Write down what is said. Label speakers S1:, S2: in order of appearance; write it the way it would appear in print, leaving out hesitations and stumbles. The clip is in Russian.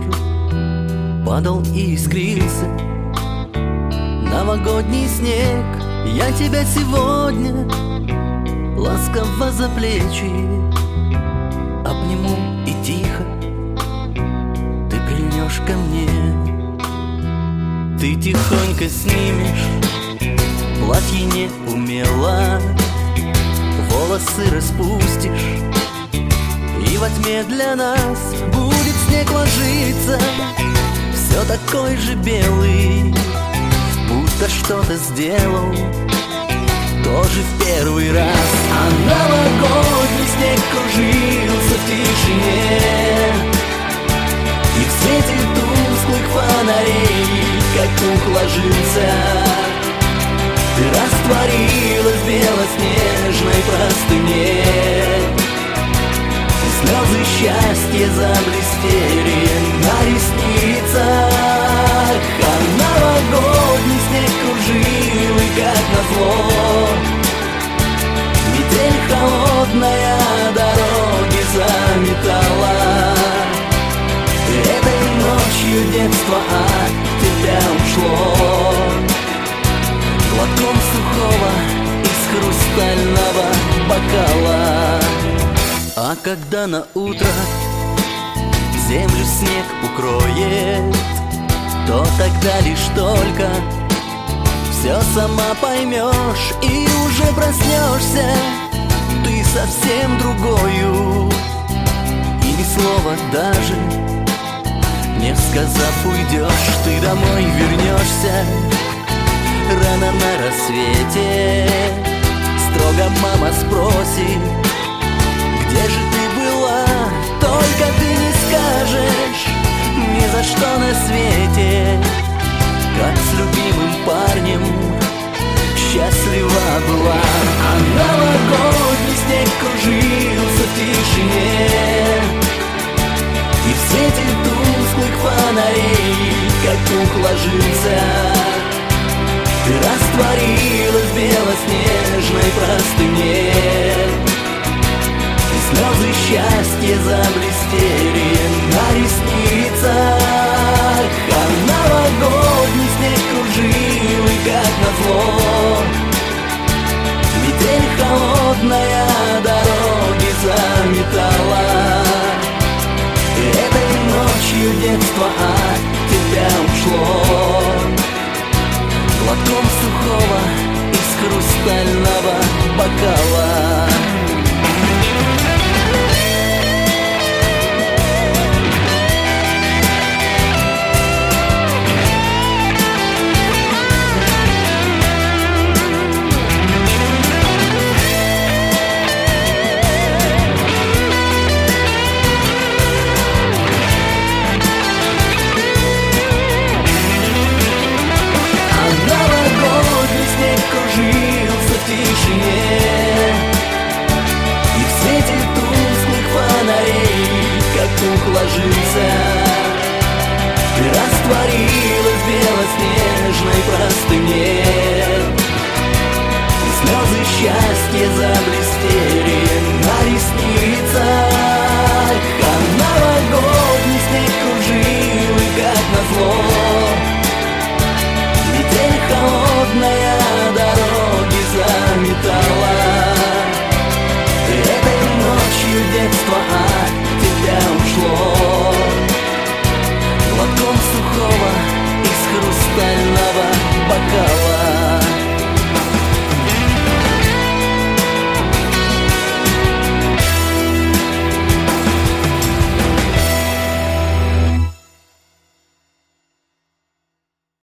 S1: падал и искрился новогодний снег. Я тебя сегодня ласково за плечи обниму и тихо ты прильнешь ко мне. Ты тихонько снимешь платье неумело, волосы распустишь, и во тьме для нас будет снег ложиться, все такой же белый, будто что-то сделал тоже в первый раз. А новогодний снег кружился в тишине, и в свете тусклых фонарей, как пух ложился, ты растворилась в белоснежной простыне, и слезы счастья заблестели на ресницах. А новогодний снег кружил, и как назло метель холодная дороги заметала. Этой ночью детство от тебя ушло глотком сухого из хрустального бокала. А когда на утро землю снег укроет, то тогда лишь только все сама поймешь, и уже проснешься ты совсем другою, и ни слова даже не сказав уйдешь. Ты домой вернешься рано на рассвете, строго мама спросит, где же ты была, только ты не скажешь ни за что на свете, как с любимым парнем счастлива была. А новогодний снег кружился в тишине, и в свете тусклых фонарей, как пух ложился, ты растворилась в белоснежной простыне, и слезы счастья заблестели